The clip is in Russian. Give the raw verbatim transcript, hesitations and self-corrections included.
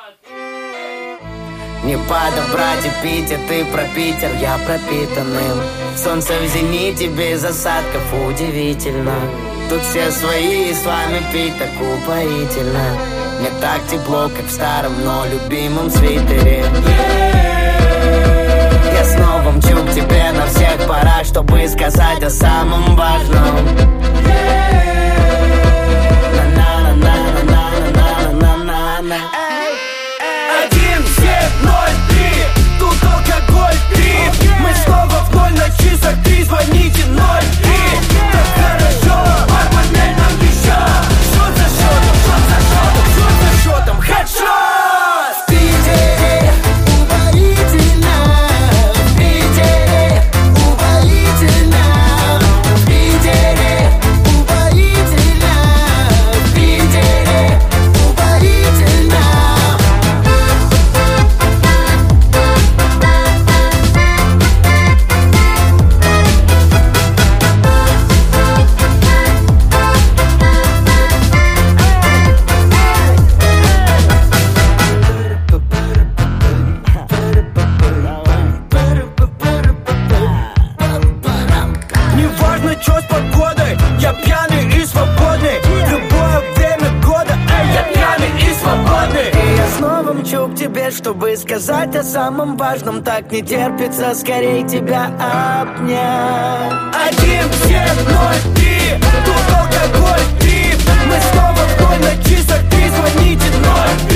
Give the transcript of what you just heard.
Не подобрать и пить, а ты про Питер, я пропитанным. Солнце в зените без осадков, удивительно. Тут все свои, и с вами пить так упоительно. Мне так тепло, как в старом, но любимом свитере. Я снова мчу к тебе на всех парах, чтобы сказать о самом важном. На-на-на-на-на-на-на-на-на-на. Один, семь, ноль, три, тут алкоголь, три. Мы снова в ноль на часах, три, звоните ноль три. Так хорошо, бармен нам еще. Счет за счетом, счет за счетом, счет за счетом, хэдшот! В Питере упоительно, в Питере упоительно, в Питере упоительно, в Питере упоительно. Неважно, что с погодой, я пьяный и свободный. В любое время года, эй, я пьяный и свободный. И я снова мчу к тебе, чтобы сказать о самом важном. Так не терпится скорей тебя обнять. Один, семь, ноль, три, тут алкоголь, три. Мы снова в ноль на часах, три, звоните ноль три.